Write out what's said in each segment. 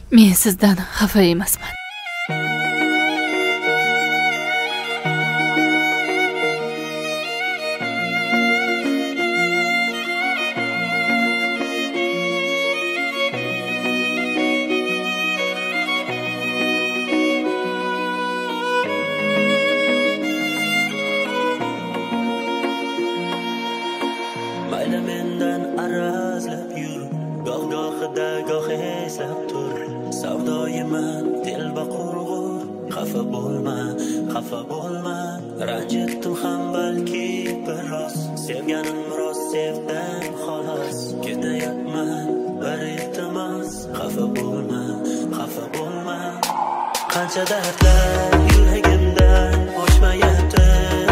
Men sizdan xafa emasman. Mayli mendan arazlab yur, goh-gohida goh eslab tur. Savdoyiman telba qurg'ur, xafa bo'lma, ranjitdim ham balki biroz. Sevganim rost sevdim xolos, ketayapman bir iltimos. Xafa bo'lma, qancha dardlar yuragimdan o'chmayapti.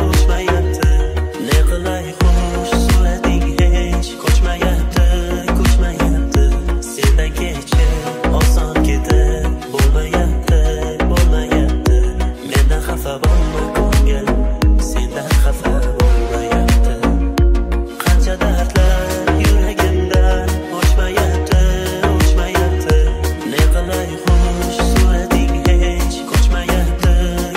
Ne qilay xush surating hech ko'chmayapti. Sendan kechib oson ketib bo'lmayapti. Mendan xafa bo'lma ko'ngil, sendan xafa bo'lmayapti. Qancha dardlar yuragimdan o'chmayapti. Ne qilay xush surating hech ko'chmayapti.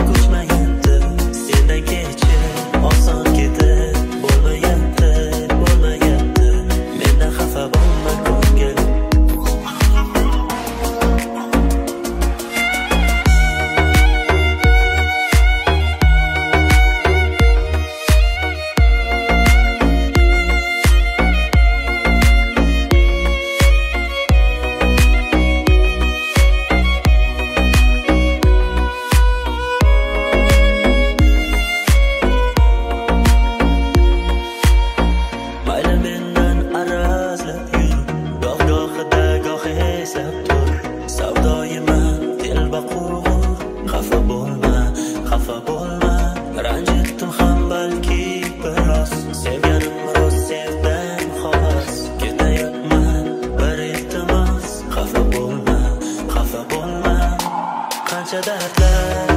Sendan kechib oson ketib bo'lmayapti. Mendan xafa bo'lma ko'ngil. Mayli mendan arazlab yur, goh-gohida goh eslab tur. Savdoyiman telba qurg'ur, xafa bo'lma, ranjitdim ham balki biroz. Sevganim rost sevdim xolos, ketayapman bir iltimos. Xafa bo'lma, qancha dardlar